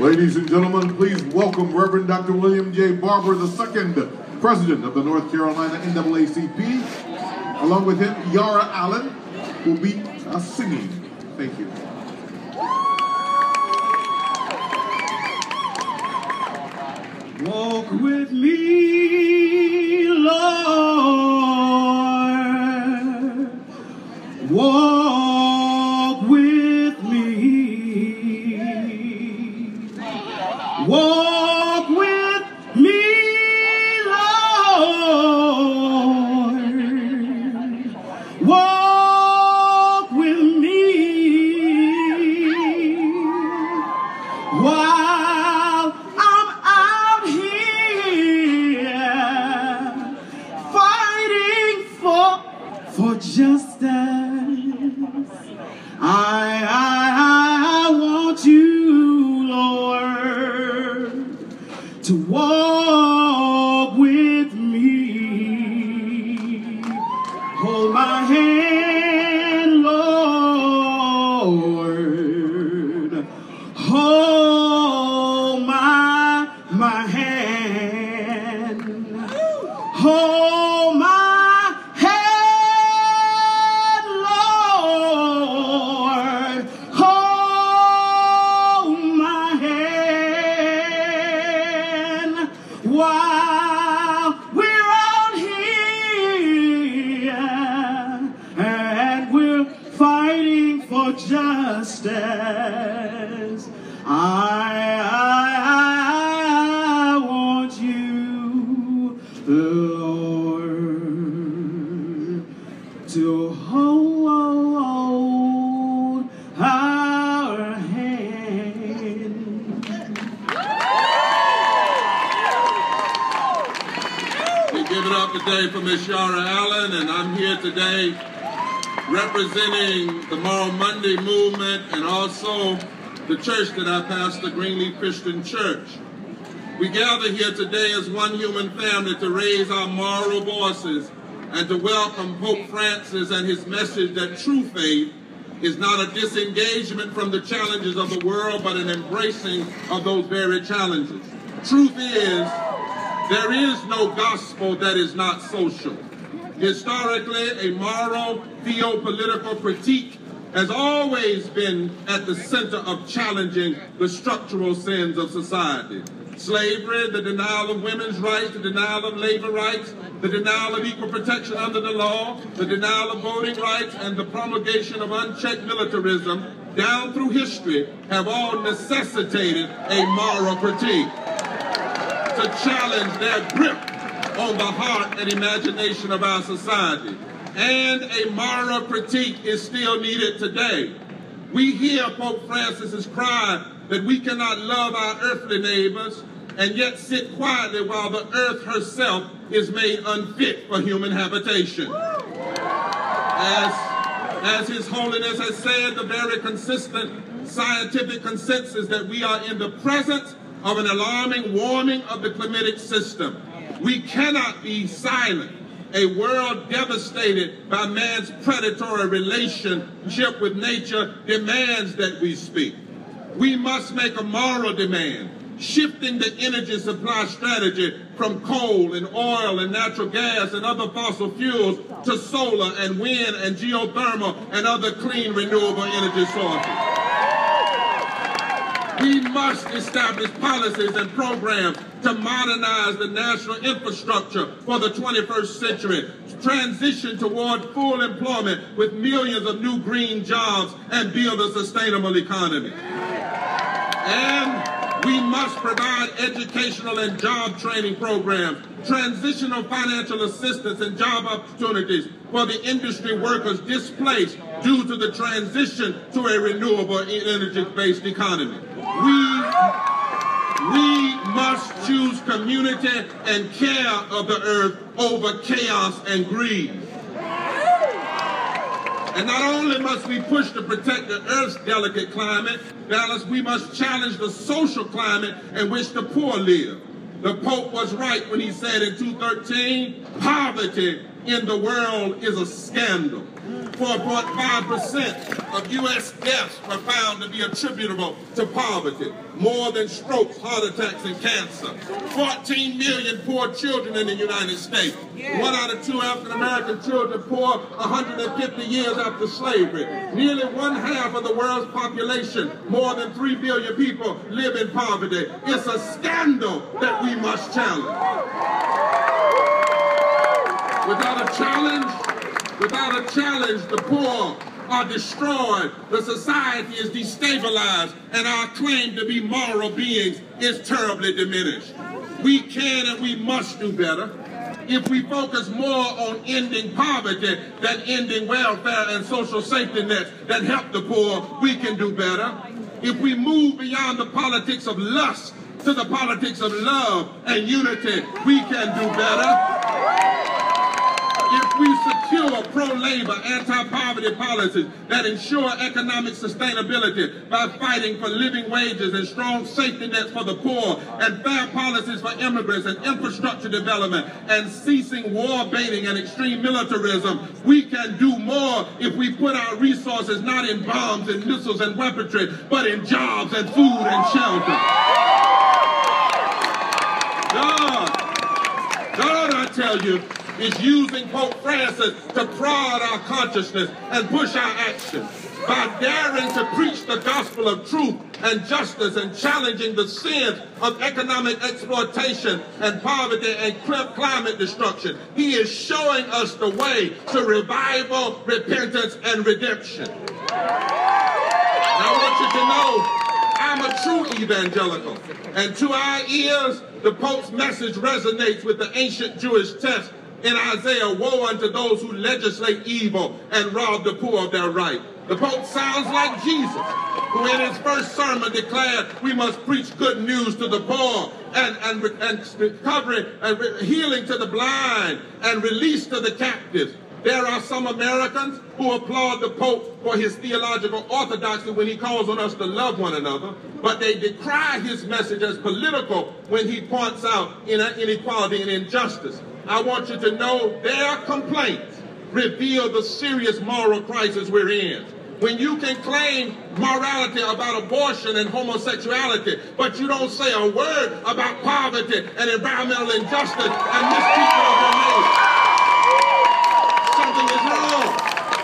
Ladies and gentlemen, please welcome Reverend Dr. William J. Barber II, President of the North Carolina NAACP. Along with him, Yara Allen will be singing. Thank you. Walk with me, Lord. Walk with me. Walk with me, Lord. Walk with me. While I'm out here fighting for justice, I want you, Lord, to walk with me. Hold my hand, Lord. Hold my hand. Hold my hand, Lord. Hold my hand while we're out here and we're fighting for justice. I want you, Lord, to hold our hand. We give it up today for Miss Yara Allen, and I'm here today representing the Moral Monday movement and also the church that I pastor, Greenleaf Christian Church. We gather here today as one human family to raise our moral voices and to welcome Pope Francis and his message that true faith is not a disengagement from the challenges of the world, but an embracing of those very challenges. Truth is, there is no gospel that is not social. Historically, a moral, theopolitical critique has always been at the center of challenging the structural sins of society. Slavery, the denial of women's rights, the denial of labor rights, the denial of equal protection under the law, the denial of voting rights, and the promulgation of unchecked militarism down through history have all necessitated a moral critique to challenge their grip on the heart and imagination of our society. And a moral critique is still needed today. We hear Pope Francis's cry that we cannot love our earthly neighbors and yet sit quietly while the earth herself is made unfit for human habitation. As His Holiness has said, the very consistent scientific consensus that we are in the presence of an alarming warming of the climatic system. We cannot be silent. A world devastated by man's predatory relationship with nature demands that we speak. We must make a moral demand, shifting the energy supply strategy from coal and oil and natural gas and other fossil fuels to solar and wind and geothermal and other clean renewable energy sources. We must establish policies and programs to modernize the national infrastructure for the 21st century, transition toward full employment with millions of new green jobs, and build a sustainable economy. And we must provide educational and job training programs, transitional financial assistance and job opportunities for the industry workers displaced due to the transition to a renewable energy-based economy. We must choose community and care of the earth over chaos and greed. And not only must we push to protect the earth's delicate climate balance, we must challenge the social climate in which the poor live. The Pope was right when he said in 213, poverty in the world is a scandal. 4.5% of U.S. deaths were found to be attributable to poverty, more than strokes, heart attacks, and cancer. 14 million poor children in the United States. 1 out of 2 African-American children poor 150 years after slavery. Nearly 1/2 of the world's population, more than 3 billion people, live in poverty. It's a scandal that we must challenge. Without a challenge, the poor are destroyed, the society is destabilized, and our claim to be moral beings is terribly diminished. We can and we must do better. If we focus more on ending poverty than ending welfare and social safety nets that help the poor, we can do better. If we move beyond the politics of lust to the politics of love and unity, we can do better. If we secure pro-labor, anti-poverty policies that ensure economic sustainability by fighting for living wages and strong safety nets for the poor, and fair policies for immigrants and infrastructure development, and ceasing war baiting and extreme militarism, we can do more if we put our resources not in bombs and missiles and weaponry, but in jobs and food and shelter. God, I tell you, is using Pope Francis to prod our consciousness and push our action. By daring to preach the gospel of truth and justice and challenging the sins of economic exploitation and poverty and climate destruction, he is showing us the way to revival, repentance, and redemption. I want you to know, I'm a true evangelical, and to our ears, the Pope's message resonates with the ancient Jewish text in Isaiah, woe unto those who legislate evil and rob the poor of their right. The Pope sounds like Jesus, who in his first sermon declared we must preach good news to the poor and recovery and healing to the blind and release to the captives. There are some Americans who applaud the Pope for his theological orthodoxy when he calls on us to love one another, but they decry his message as political when he points out inequality and injustice. I want you to know their complaints reveal the serious moral crisis we're in. When you can claim morality about abortion and homosexuality, but you don't say a word about poverty and environmental injustice and mistreatment of your neighbor, something is wrong.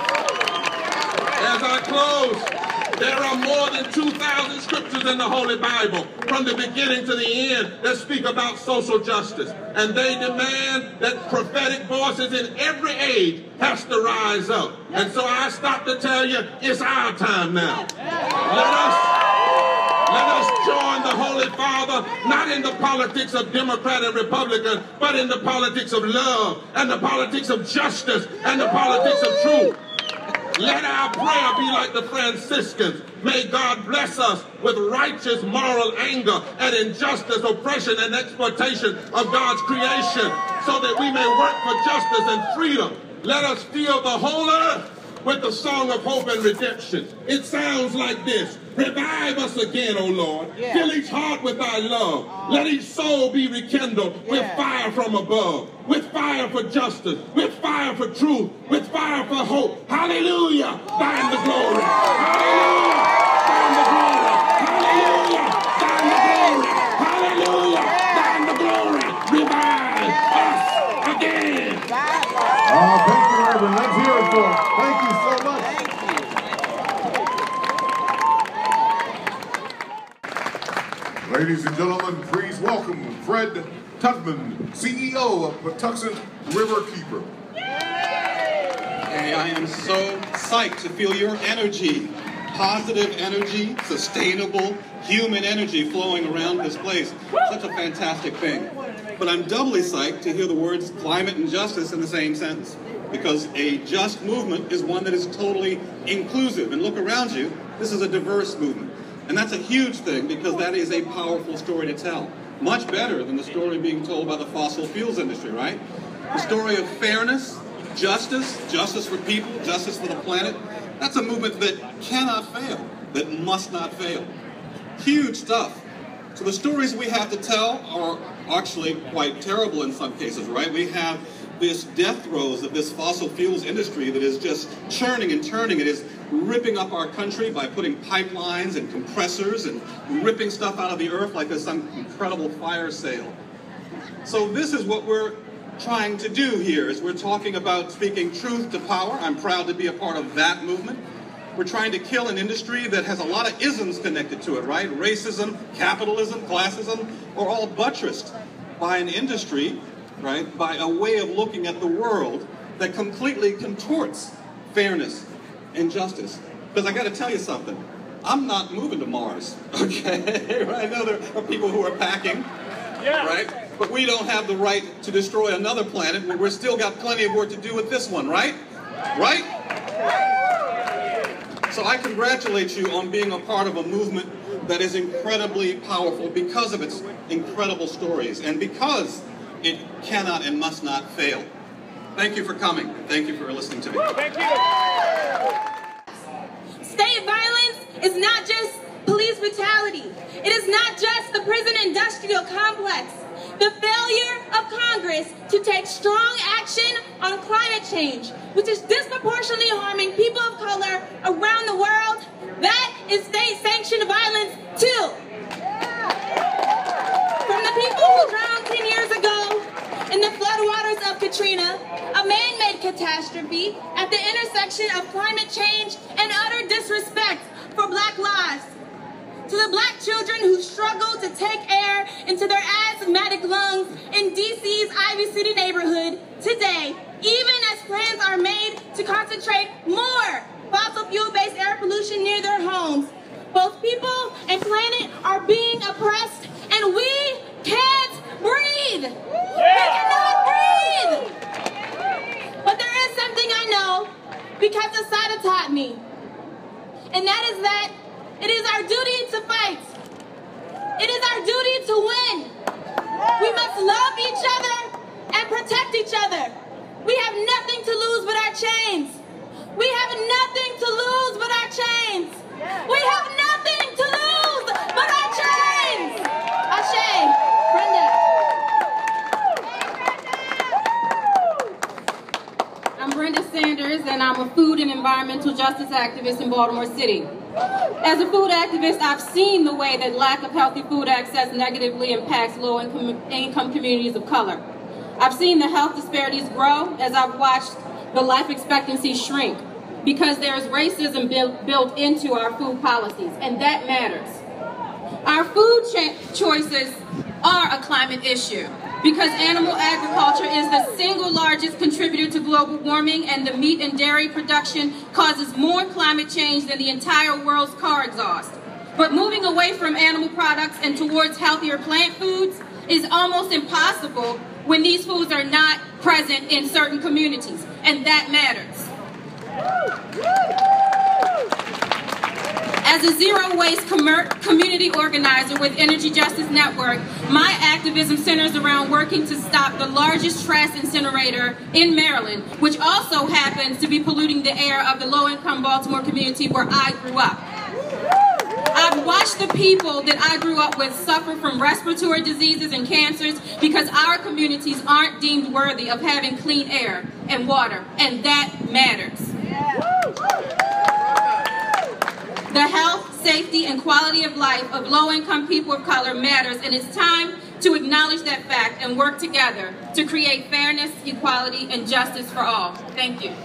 As I close, there are more than 2,000 scriptures in the Holy Bible, from the beginning to the end, that speak about social justice. And they demand that prophetic voices in every age has to rise up. And so I stop to tell you, it's our time now. Let us join the Holy Father, not in the politics of Democrat and Republican, but in the politics of love, and the politics of justice, and the politics of truth. Let our prayer be like the Franciscans. May God bless us with righteous moral anger and injustice, oppression, and exploitation of God's creation, so that we may work for justice and freedom. Let us fill the whole earth with the song of hope and redemption. It sounds like this. Revive us again, O Lord. Yeah. Fill each heart with thy love. Let each soul be rekindled with fire from above, with fire for justice, with fire for truth, with fire for hope. Hallelujah. Thine the glory. Hallelujah. Thine the glory. Hallelujah. Thine the glory. Hallelujah. Thine the glory. Revive us again. Thank you, Reverend. Let's hear it for him. Thank you so much. Ladies and gentlemen, please welcome Fred Tubman, CEO of Patuxent Riverkeeper. Hey, I am so psyched to feel your energy. Positive energy, sustainable, human energy flowing around this place. Such a fantastic thing. But I'm doubly psyched to hear the words climate and justice in the same sentence, because a just movement is one that is totally inclusive. And look around you, this is a diverse movement. And that's a huge thing, because that is a powerful story to tell. Much better than the story being told by the fossil fuels industry, right? The story of fairness, justice for people, justice for the planet. That's a movement that cannot fail, that must not fail. Huge stuff. So the stories we have to tell are actually quite terrible in some cases, right? We have this death throes of this fossil fuels industry that is just churning and turning. It is ripping up our country by putting pipelines and compressors and ripping stuff out of the earth like there's some incredible fire sale. So this is what we're trying to do here, is we're talking about speaking truth to power. I'm proud to be a part of that movement. We're trying to kill an industry that has a lot of isms connected to it, right? Racism, capitalism, classism are all buttressed by an industry, right? By a way of looking at the world that completely contorts fairness and justice. Because I got to tell you something. I'm not moving to Mars, okay? Right? I know there are people who are packing, right? But we don't have the right to destroy another planet. We've still got plenty of work to do with this one, right? Right? So I congratulate you on being a part of a movement that is incredibly powerful because of its incredible stories and because it cannot and must not fail. Thank you for coming. Thank you for listening to me. Thank you. State violence is not just police brutality. It is not just the prison industrial complex. The failure of Congress to take strong action on climate change, which is disproportionately harming people of color around the world, that is state-sanctioned violence too. From the people who drowned 10 years ago in the floodwaters of Katrina, a man-made catastrophe at the intersection of climate change and utter disrespect for Black lives, to the Black children who struggle to take air into their asthmatic lungs in DC's Ivy City neighborhood today, even as plans are made to concentrate more fossil fuel-based air pollution near their homes. Both people and planet are being oppressed, and we can't breathe. We cannot breathe. But there is something I know because Assata taught me, and that is that it is our duty to fight. It is our duty to win. We must love each other and protect each other. We have nothing to lose but our chains. We have nothing to lose but our chains. We have nothing to lose but our chains. Ashe, Brenda. I'm Brenda Sanders, and I'm a food and environmental justice activist in Baltimore City. As a food activist, I've seen the way that lack of healthy food access negatively impacts low-income communities of color. I've seen the health disparities grow as I've watched the life expectancy shrink because there's racism built into our food policies, and that matters. Our food choices are a climate issue because animal agriculture is the single largest contributor to global warming, and the meat and dairy production causes more climate change than the entire world's car exhaust. But moving away from animal products and towards healthier plant foods is almost impossible when these foods are not present in certain communities, and that matters. As a zero-waste community organizer with Energy Justice Network, my activism centers around working to stop the largest trash incinerator in Maryland, which also happens to be polluting the air of the low-income Baltimore community where I grew up. I've watched the people that I grew up with suffer from respiratory diseases and cancers because our communities aren't deemed worthy of having clean air and water, and that matters. The health, safety, and quality of life of low-income people of color matters, and it's time to acknowledge that fact and work together to create fairness, equality, and justice for all. Thank you.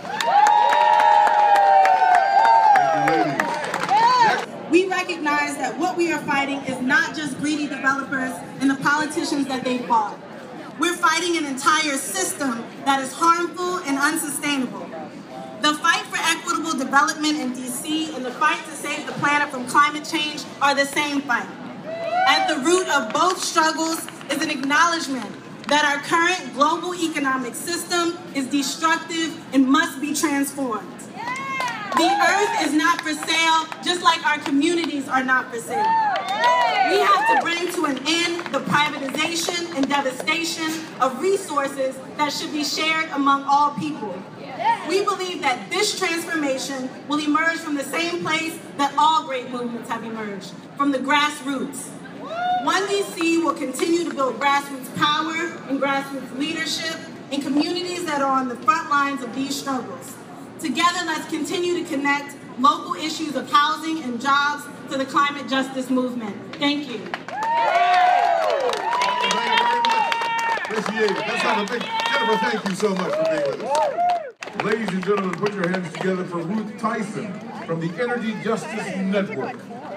We recognize that what we are fighting is not just greedy developers and the politicians that they bought. We're fighting an entire system that is harmful and unsustainable. The fight for equitable development in DC and the fight to save the planet from climate change are the same fight. At the root of both struggles is an acknowledgement that our current global economic system is destructive and must be transformed. The earth is not for sale, just like our communities are not for sale. We have to bring to an end the privatization and devastation of resources that should be shared among all people. We believe that this transformation will emerge from the same place that all great movements have emerged, from the grassroots. One DC will continue to build grassroots power and grassroots leadership in communities that are on the front lines of these struggles. Together, let's continue to connect local issues of housing and jobs to the climate justice movement. Thank you. Appreciate it. Let's have a big Jennifer, thank you so much for being with us. Ladies and gentlemen, put your hands together for Ruth Tyson from the Energy Justice Network.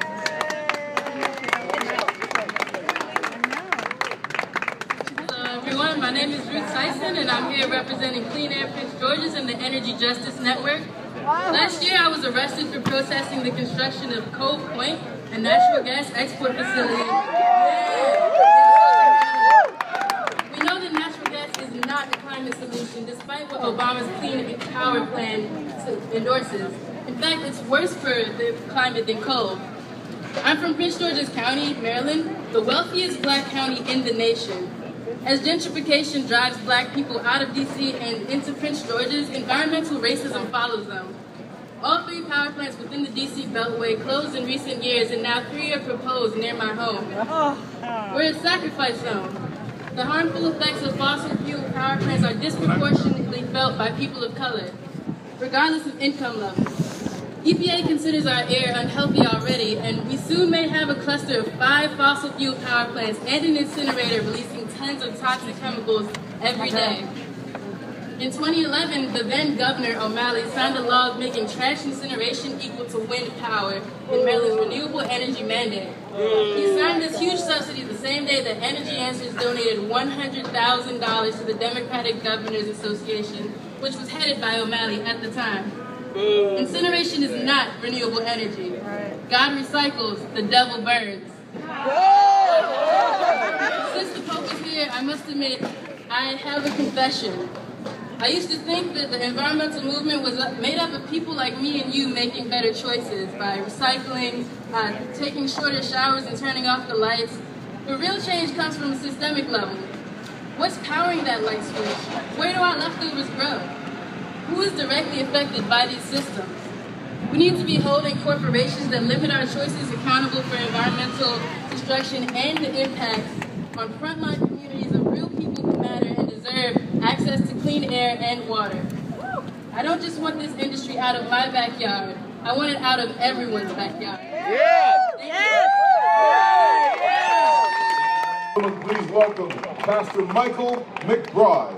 Hello everyone, my name is Ruth Tyson and I'm here representing Clean Air Prince George's and the Energy Justice Network. Last year I was arrested for protesting the construction of Cove Point, a natural gas export facility. We know that natural gas is not a climate solution, despite what Obama's Clean Power Plan endorses. In fact, it's worse for the climate than coal. I'm from Prince George's County, Maryland, the wealthiest black county in the nation. As gentrification drives black people out of D.C. and into Prince George's, environmental racism follows them. All 3 power plants within the D.C. Beltway closed in recent years, and now 3 are proposed near my home. We're a sacrifice zone. The harmful effects of fossil fuel power plants are disproportionately felt by people of color, regardless of income level. EPA considers our air unhealthy already, and we soon may have a cluster of 5 fossil fuel power plants and an incinerator releasing tons of toxic chemicals every day. In 2011, the then Governor O'Malley signed a law making trash incineration equal to wind power in Maryland's renewable energy mandate. He signed this huge subsidy the same day that Energy Answers donated $100,000 to the Democratic Governors Association, which was headed by O'Malley at the time. Incineration is not renewable energy. God recycles, the devil burns. Since the Pope is here, I must admit, I have a confession. I used to think that the environmental movement was made up of people like me and you making better choices by recycling, taking shorter showers and turning off the lights. But real change comes from a systemic level. What's powering that light switch? Where do our leftovers grow? Who is directly affected by these systems? We need to be holding corporations that limit our choices accountable for environmental destruction and the impact on frontline communities of real people who matter and deserve access to clean air and water. I don't just want this industry out of my backyard. I want it out of everyone's backyard. Please welcome Pastor Michael McBride.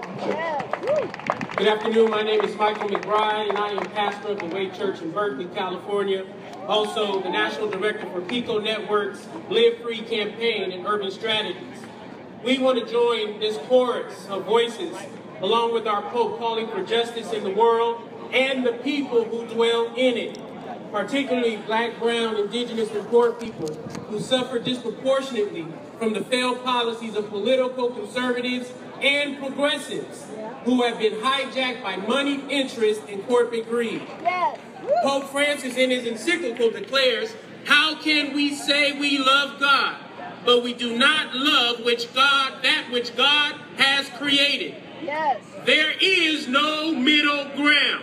Good afternoon, my name is Michael McBride, and I am pastor of the Way Church in Berkeley, California. Also, the National Director for PICO Network's Live Free campaign and urban strategies. We want to join this chorus of voices, along with our Pope calling for justice in the world and the people who dwell in it, particularly black, brown, indigenous, and poor people who suffer disproportionately from the failed policies of political conservatives and progressives who have been hijacked by moneyed interest and corporate greed. Pope Francis in his encyclical declares, "How can we say we love God, but we do not love that which God has created?" There is no middle ground.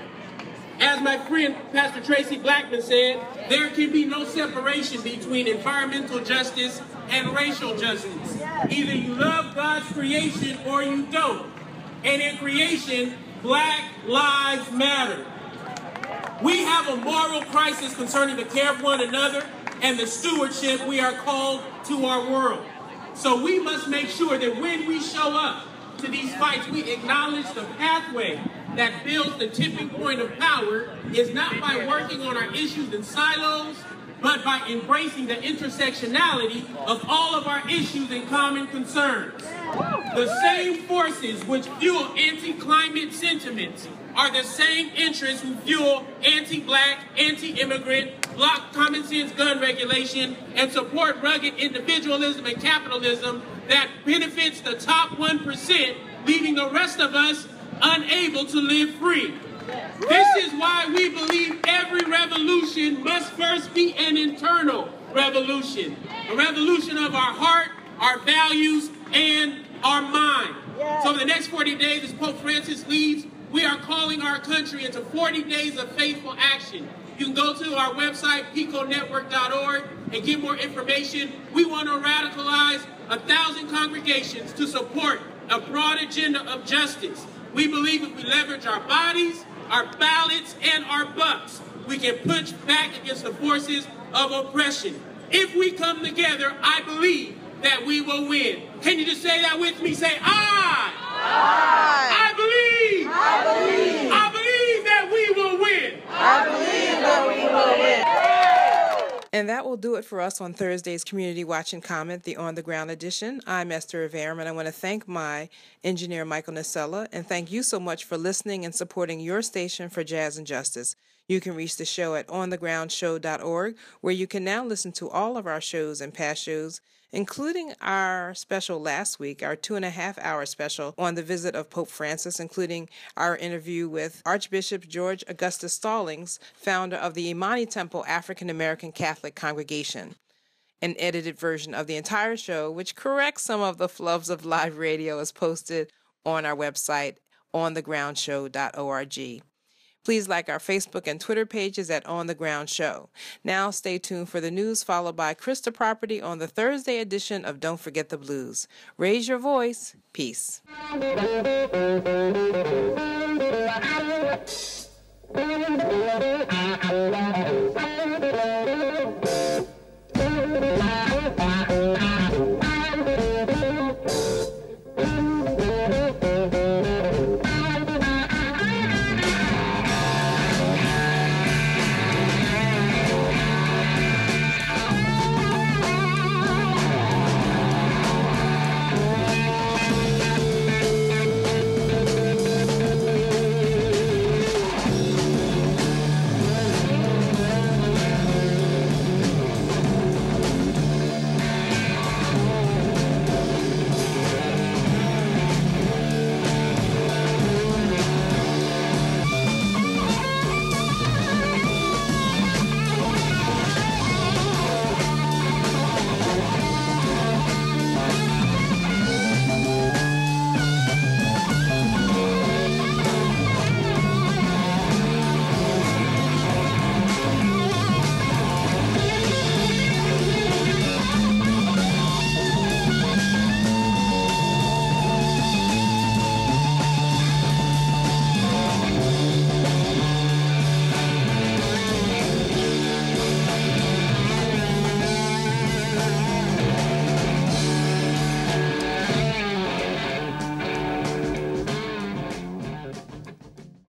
As my friend Pastor Tracy Blackman said, there can be no separation between environmental justice and racial justice. Either you love God's creation or you don't. And in creation, Black lives matter. We have a moral crisis concerning the care of one another and the stewardship we are called to our world. So we must make sure that when we show up to these fights, we acknowledge the pathway that builds the tipping point of power is not by working on our issues in silos, but by embracing the intersectionality of all of our issues and common concerns. The same forces which fuel anti-climate sentiments are the same interests who fuel anti-black, anti-immigrant, block common sense gun regulation, and support rugged individualism and capitalism that benefits the top 1%, leaving the rest of us unable to live free. This is why we believe every revolution must first be an internal revolution, a revolution of our heart, our values, and our mind. So in the next 40 days, as Pope Francis leads, we are calling our country into 40 days of faithful action. You can go to our website, piconetwork.org, and get more information. We want to radicalize 1,000 congregations to support a broad agenda of justice. We believe if we leverage our bodies, our ballots, and our bucks, we can push back against the forces of oppression. If we come together, I believe that we will win. Can you just say that with me? Say, I believe. I believe. I believe that we will win. I believe that we will win. And that will do it for us on Thursday's Community Watch and Comment, the On the Ground edition. I'm Esther Averum, and I want to thank my engineer, Michael Nacella, and thank you so much for listening and supporting your station for Jazz and Justice. You can reach the show at onthegroundshow.org, where you can now listen to all of our shows and past shows, including our special last week, our 2.5-hour special on the visit of Pope Francis, including our interview with Archbishop George Augustus Stallings, founder of the Imani Temple African American Catholic Congregation. An edited version of the entire show, which corrects some of the flubs of live radio, is posted on our website, onthegroundshow.org. Please like our Facebook and Twitter pages at On the Ground Show. Now stay tuned for the news, followed by Krista Property on the Thursday edition of Don't Forget the Blues. Raise your voice. Peace.